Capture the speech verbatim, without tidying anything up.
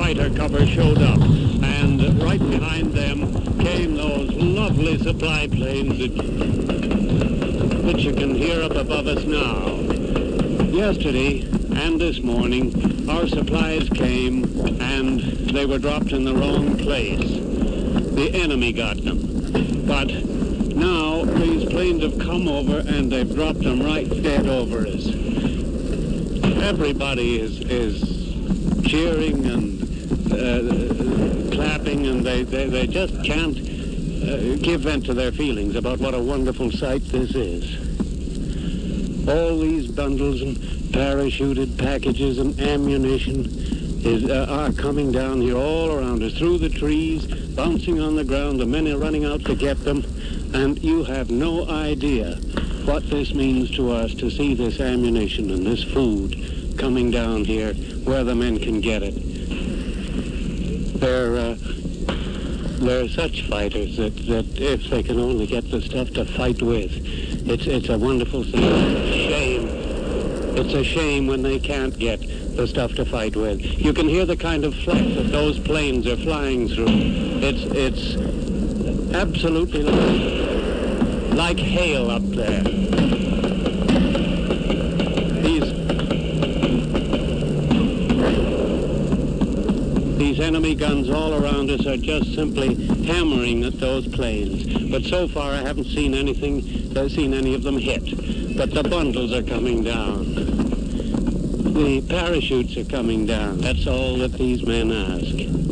fighter cover showed up, and right behind them came those lovely supply planes that, that you can hear up above us now. Yesterday and this morning, our supplies came, and they were dropped in the wrong place. The enemy got them. But now these planes have come over, and they've dropped them right dead over us. Everybody is, is cheering and uh, clapping, and they, they, they just can't uh, give vent to their feelings about what a wonderful sight this is. All these bundles and parachuted packages and ammunition is, uh, are coming down here all around us, through the trees, bouncing on the ground. The men are running out to get them, and you have no idea what this means to us to see this ammunition and this food coming down here where the men can get it. They're, uh, they're such fighters that, that if they can only get the stuff to fight with, it's, it's a wonderful thing. It's a shame. It's a shame when they can't get the stuff to fight with. You can hear the kind of flight that those planes are flying through. It's, it's absolutely like, like hail up there. These, these enemy guns all around us are just simply hammering at those planes. But so far I haven't seen anything, uh, seen any of them hit. But the bundles are coming down. The parachutes are coming down. That's all that these men ask.